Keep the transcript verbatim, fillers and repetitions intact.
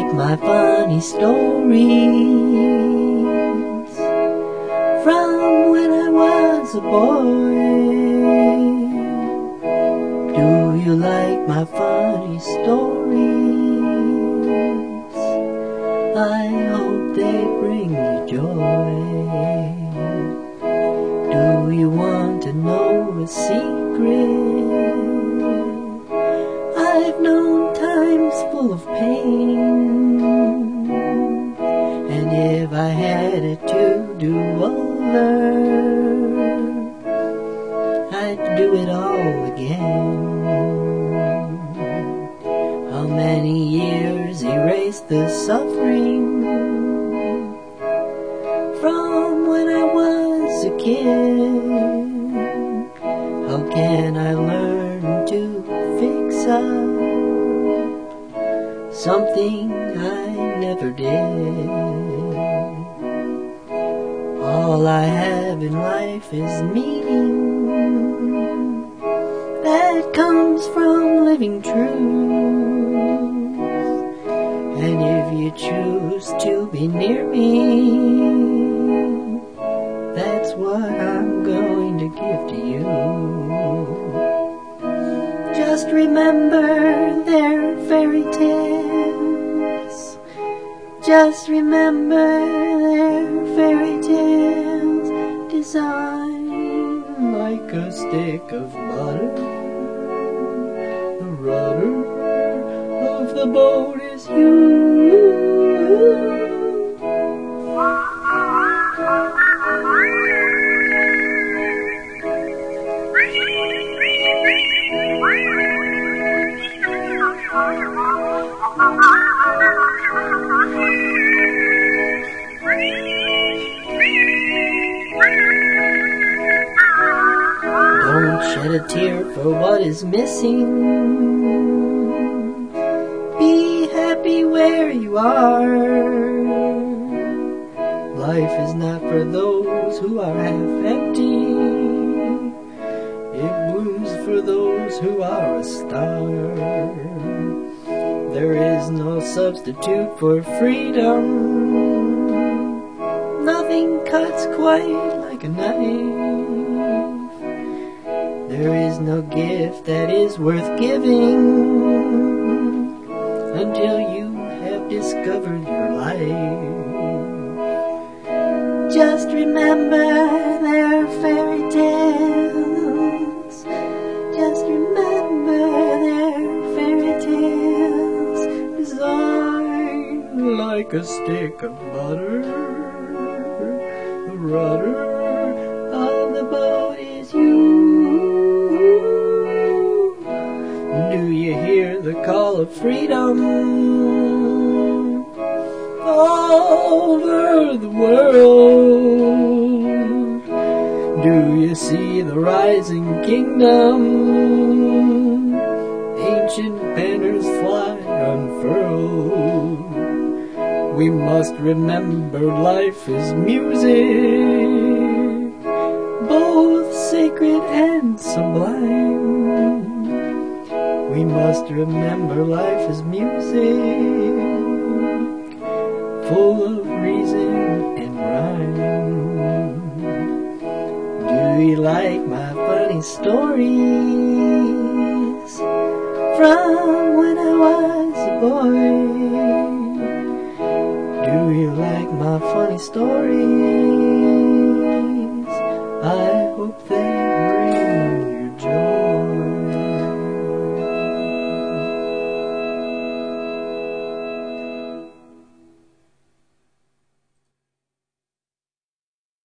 like my funny stories from when I was a boy? Do you like my funny stories? I hope they bring you joy. Do you want to know a secret? I've known times full of pain, and if I had it to do over, I'd do it all again. How many years erased the suffering from when I was a kid? How can I learn to fix up something I never did? All I have in life is meaning that comes from living truth. And if you choose to be near me, that's what I'm going to give to you. Just remember their fairy tales. Just remember their fairy tales, designed like a stick of butter. The rudder of the boat is you. Don't shed a tear for what is missing. Be happy where you are. Life is not for those who are half empty. It blooms for those who are a star. There is no substitute for freedom. Nothing cuts quite like a knife. There is no gift that is worth giving until you have discovered your life. Just remember their fairy tales. Just remember their fairy tales, designed like a stick of butter. The rudder of the boat is you. Do you hear the call of freedom over the world? Do you see the rising kingdom? Ancient banners fly unfurled. We must remember life is music, both sacred and sublime. We must remember life is music, full of reason and rhyme. Do you like my funny stories from when I was a boy? Do you like my funny stories? I hope they